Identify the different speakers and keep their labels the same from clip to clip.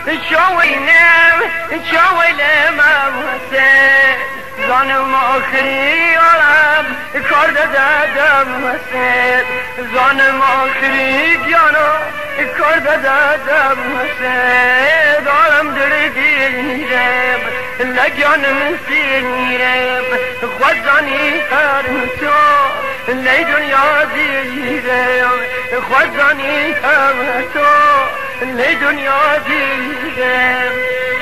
Speaker 1: شوینم شوینم حسین زانم آخری عالم کار دادم حسین زانم آخری جانو کار دادم حسین عالم درگیرم لجانم سیرم خودزانی هر تو لی دنیا دیرم خودزانی هر تو لی دنیا دیرم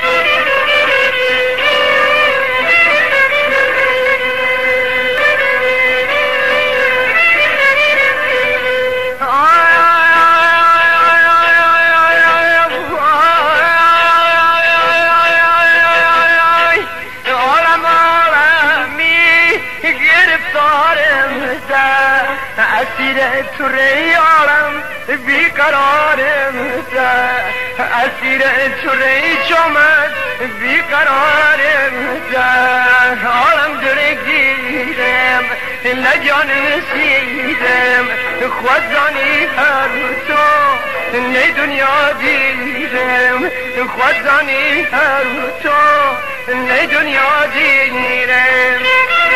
Speaker 1: اسیر توری عالم بیقرارم اسیر توری چومد بیقرارم عالم درگیرم لجانم سیرم خودزانی هر تو لی دنیا دیرم خودزانی هر تو لی دنیا دیرم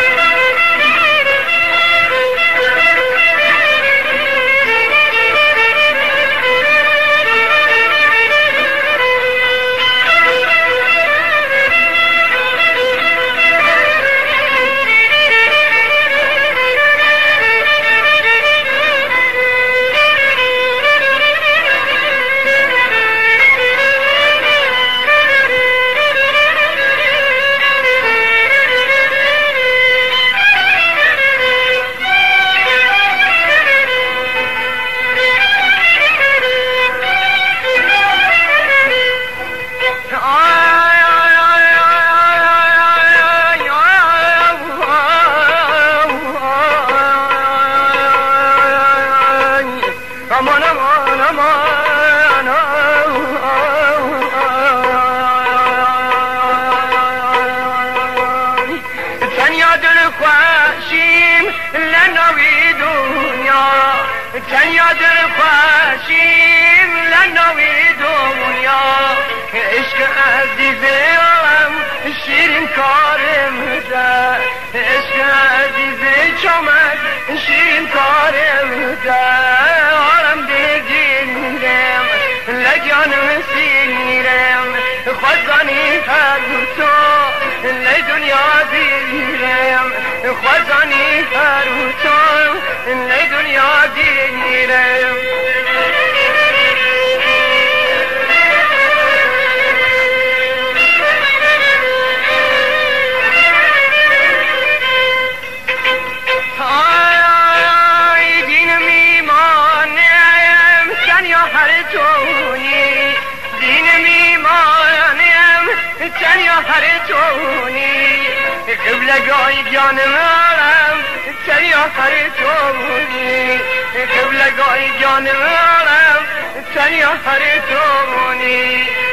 Speaker 1: كان يدر خاشيم لنوي دنيا عشق عزيز عالم شیرین کارم ده عشق عزیز چمک شیرین کارم ده عالم بگیرم لجانم سیرم خودزانی هر تو لی دنیا دیرم خودزانی هر تو لی دنیا دیرم sen ya her çoğuni kıblegay canım aram sen ya her çoğuni kıblegay canım aram sen ya her çoğuni